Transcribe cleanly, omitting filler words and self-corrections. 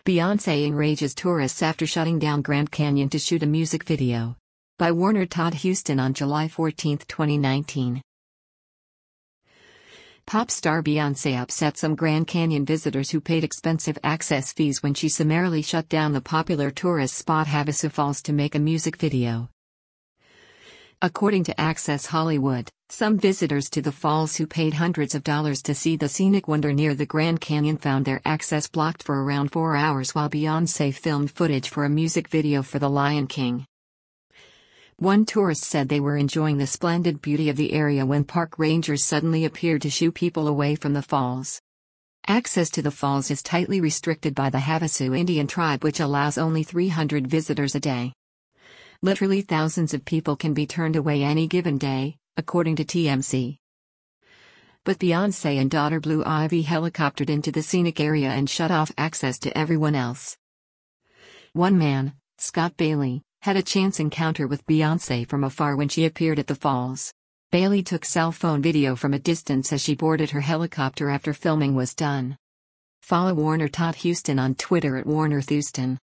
Beyoncé enrages tourists after shutting down Grand Canyon to shoot a music video. By Warner Todd Houston on July 14, 2019. Pop star Beyoncé upset some Grand Canyon visitors who paid expensive access fees when she summarily shut down the popular tourist spot Havasu Falls to make a music video. According to Access Hollywood, some visitors to the falls who paid hundreds of dollars to see the scenic wonder near the Grand Canyon found their access blocked for around 4 hours while Beyoncé filmed footage for a music video for The Lion King. One tourist said they were enjoying the splendid beauty of the area when park rangers suddenly appeared to shoo people away from the falls. Access to the falls is tightly restricted by the Havasu Indian tribe, which allows only 300 visitors a day. Literally thousands of people can be turned away any given day, according to TMZ. But Beyoncé and daughter Blue Ivy helicoptered into the scenic area and shut off access to everyone else. One man, Scott Bailey, had a chance encounter with Beyoncé from afar when she appeared at the falls. Bailey took cell phone video from a distance as she boarded her helicopter after filming was done. Follow Warner Todd Houston on Twitter at WarnerThouston.